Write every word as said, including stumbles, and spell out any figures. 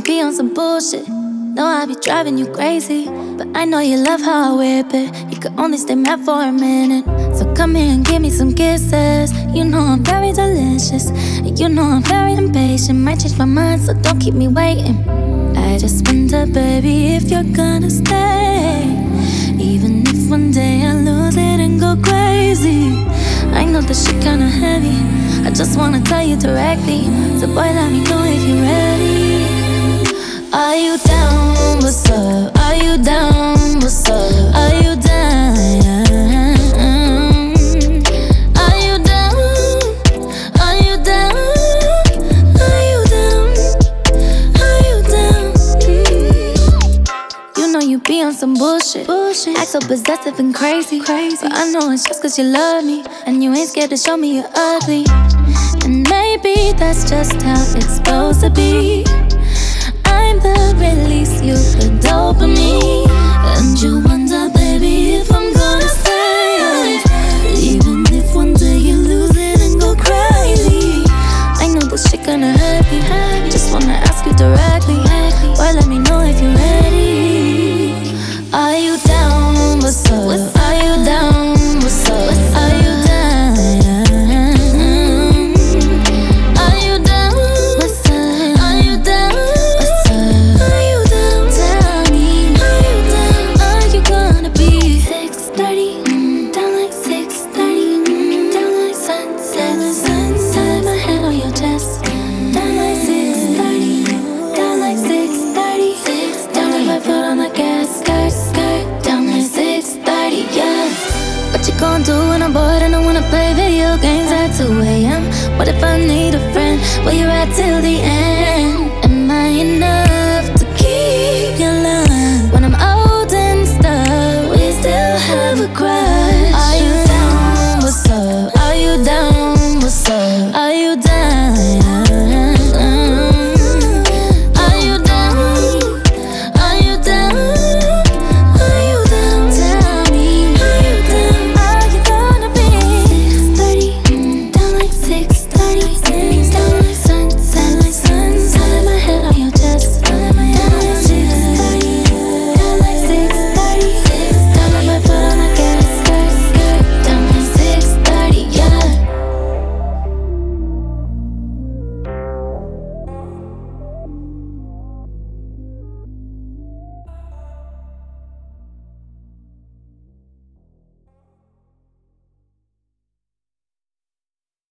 be on some bullshit. Know I be driving you crazy, but I know you love how I whip it. You could only stay mad for a minute, so come here and give me some kisses. You know I'm very delicious, and you know I'm very impatient. Might change my mind, so don't keep me waiting. I just wonder, baby, if you're gonna stay, even if one day I lose it and go crazy. I know this shit kinda heavy, I just wanna tell you directly. So boy, let me know if you're ready. Are you down? What's up? Are you down? What's up? Are you down? Are you down? Are you down? Are you down? Are you down? Mm. You know you be on some bullshit. bullshit. Act so possessive and crazy. crazy. But I know it's just cause you love me, and you ain't scared to show me you're ugly. And maybe that's just how it's supposed to be. I'm the release, you the dopamine. And you wonder, baby, if I'm gonna stay, even if one day you lose it and go crazy. I know this shit gonna hurt me, just wanna ask you directly. Boy, let me know if you're ready. Are you down? What's up? Are you down? What's up? Are you down? Are you down? What's up? Are you down? Gonna do when I'm bored and I wanna play video games at two A M? What if I need a friend? Where you at till the end?